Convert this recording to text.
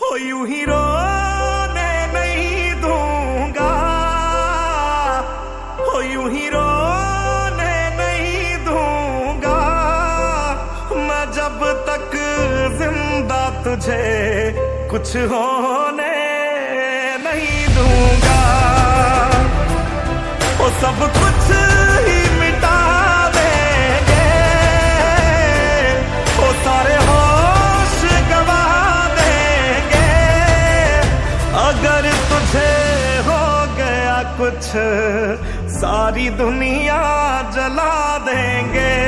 हो यूं ही रोने नहीं दूंगा, हो यूं ही रोने नहीं दूंगा, मैं जब तक जिंदा तुझे कुछ होने नहीं दूंगा। वो सब कुछ ही मिटा देंगे, वो सारे होश गवा देंगे, अगर तुझे हो गया कुछ सारी दुनिया जला देंगे।